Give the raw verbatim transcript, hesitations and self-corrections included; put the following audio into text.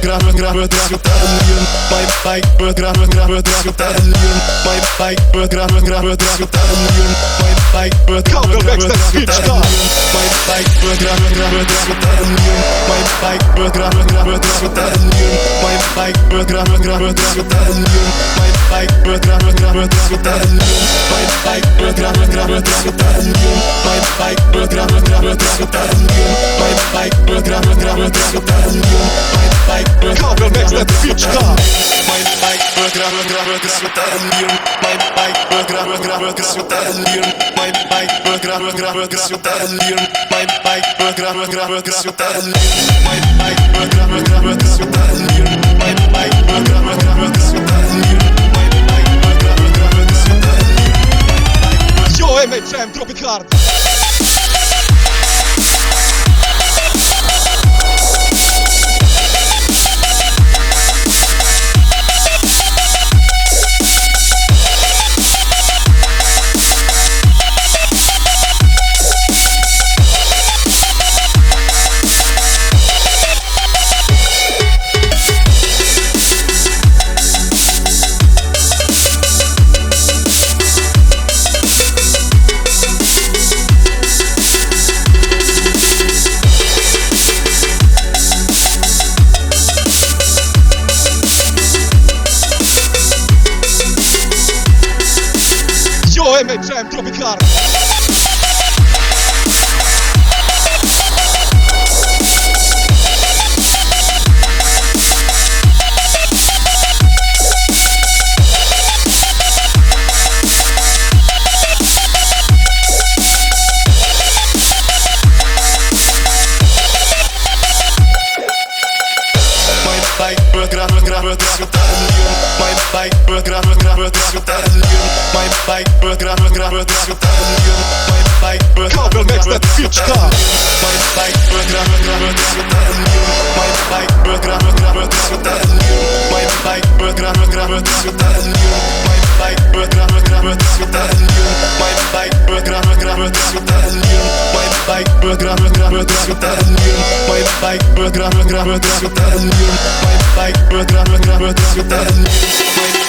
grava, grava, grava, Italian. My bike, grava, grava, grava, Italian. My bike, grava, grava, grava, Italian. My bike, grava, grava, grava, Italian. My bike, grava, grava, grava, Italian. My bike, grava, grava, grava, Italian. My bike, grava, grava, grava, Italian. My bike, grava, grava, grava, Italian. My bike, grava, grava, grava, Italian. My bike, grava, grava, grava, Italian. My bike, grava, grava, grava, Italian. My bike, Kabel makes that bitch come. My bike, grava, grava, grava, Italian. My bike, grava, grava, grava, Italian. My bike, grava, grava, grava, Italian. My bike, grava, grava, grava, Italian. My bike, grava, grava, grava, Italian. My bike, grava, grava, grava, Italian. My bike, grava, grava, grava, Italian. Yo, M H M, drop it hard. Yo, M H M, drop it hard. My bike, grava, grava, grava, Italian. My bike, grava, grava, grava, Italian. My bike, grava, grava, grava, Italian. My bike, Kabel makes that bitch come. My bike, grava, grava, grava, Italian. My bike, grava, grava, grava, Italian. My bike, grava, grava, grava, Italian. My bike, grava, grava, grava, Italian. My bike, grava, grava, grava, Italian. My bike, grava, grava, grava, Italian. My bike, grava, grava, grava, Italian. My bike, grava, grava, grava, Italian.